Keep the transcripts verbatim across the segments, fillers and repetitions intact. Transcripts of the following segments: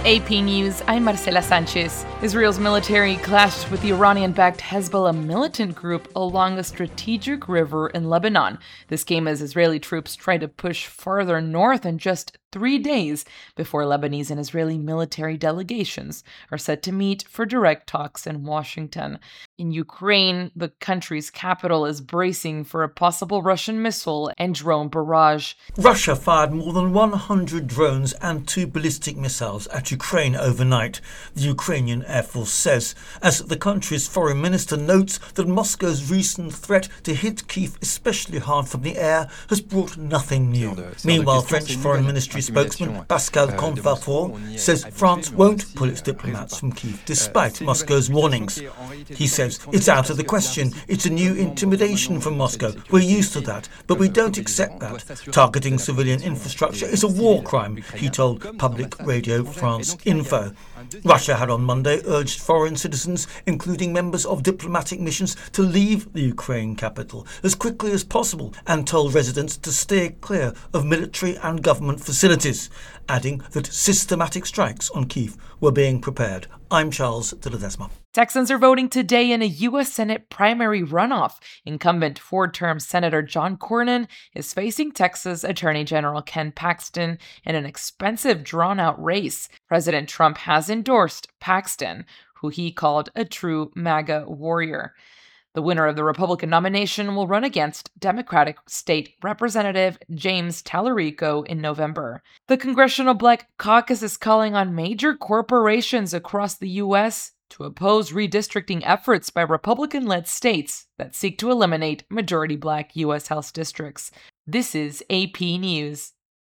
A P News, I'm Marcela Sanchez. Israel's military clashed with the Iranian-backed Hezbollah militant group along a strategic river in Lebanon. This came as Israeli troops tried to push farther north in just three days before Lebanese and Israeli military delegations are set to meet for direct talks in Washington. In Ukraine, the country's capital is bracing for a possible Russian missile and drone barrage. Russia fired more than one hundred drones and two ballistic missiles at Ukraine overnight, the Ukrainian Air Force says, as the country's foreign minister notes that Moscow's recent threat to hit Kyiv especially hard from the air has brought nothing new. Meanwhile, French Foreign Ministry spokesman Pascal Canfin says France won't pull its diplomats from Kyiv despite Moscow's warnings. He says it's out of the question. It's a new intimidation from Moscow. We're used to that, but we don't accept that. Targeting civilian infrastructure is a war crime, he told Public Radio France Info. Russia had on Monday urged foreign citizens, including members of diplomatic missions, to leave the Ukraine capital as quickly as possible and told residents to steer clear of military and government facilities, adding that systematic strikes on Kyiv were being prepared. I'm Charles de Ledesma. Texans are voting today in a U S Senate primary runoff. Incumbent four-term Senator John Cornyn is facing Texas Attorney General Ken Paxton in an expensive, drawn-out race. President Trump has endorsed Paxton, who he called a true MAGA warrior. The winner of the Republican nomination will run against Democratic State Representative James Tallarico in November. The Congressional Black Caucus is calling on major corporations across the U S to oppose redistricting efforts by Republican-led states that seek to eliminate majority Black U S House districts. This is A P News.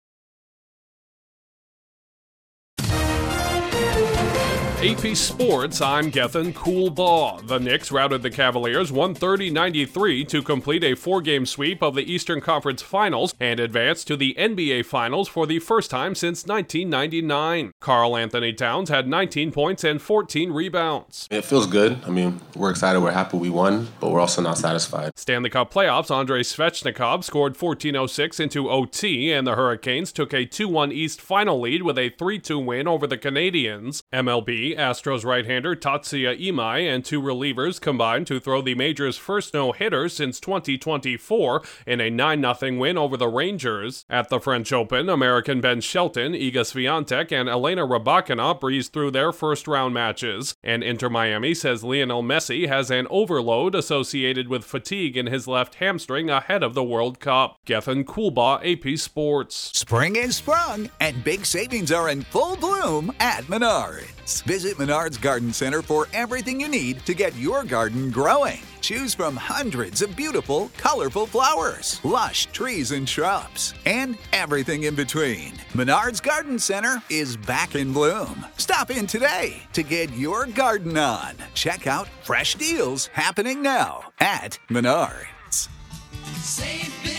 A P Sports, I'm Gethin Coolbaugh. The Knicks routed the Cavaliers one thirty ninety-three to complete a four-game sweep of the Eastern Conference Finals and advance to the N B A Finals for the first time since nineteen ninety-nine. Karl Anthony Towns had nineteen points and fourteen rebounds. It feels good. I mean, we're excited, we're happy we won, but we're also not satisfied. Stanley Cup playoffs, Andrei Svechnikov scored fourteen oh six into O T, and the Hurricanes took a two one East final lead with a three two win over the Canadiens. M L B, Astros right-hander Tatsuya Imai and two relievers combined to throw the major's first no-hitter since twenty twenty-four in a nine nothing win over the Rangers. At the French Open, American Ben Shelton, Iga Swiatek, and Elena Rybakina breezed through their first-round matches. And Inter Miami says Lionel Messi has an overload associated with fatigue in his left hamstring ahead of the World Cup. Gethin Coolbaugh, A P Sports. Spring is sprung, and big savings are in full bloom at Menards. Visit Menards Garden Center for everything you need to get your garden growing. Choose from hundreds of beautiful, colorful flowers, lush trees and shrubs, and everything in between. Menards Garden Center is back in bloom. Stop in today to get your garden on. Check out fresh deals happening now at Menards. Save